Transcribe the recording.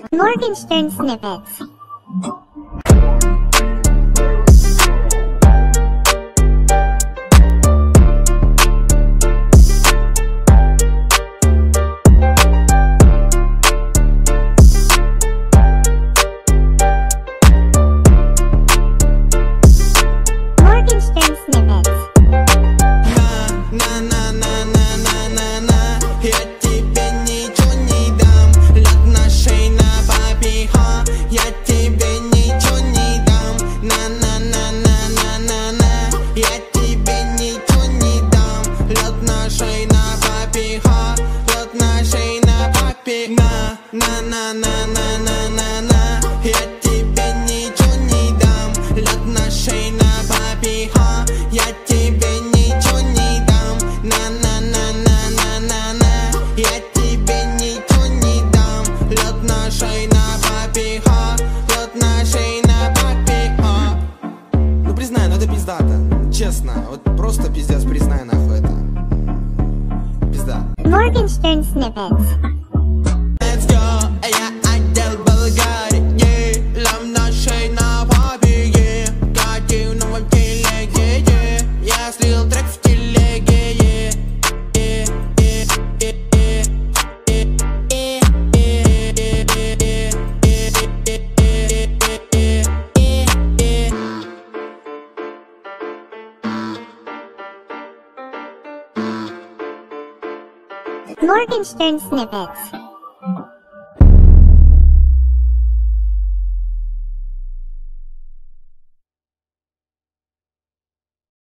Morgenstern Snippets. Morgenstern Snippets. Ну признай, ну это пиздата. Честно, вот просто пиздец, признай нахуй это. Пизда. Morgenstern Snippets. Let's go, я отдел Болгарии, лам на шее на папе, катил в телеге, я слил трек в телеге, Morgenstern Snippets.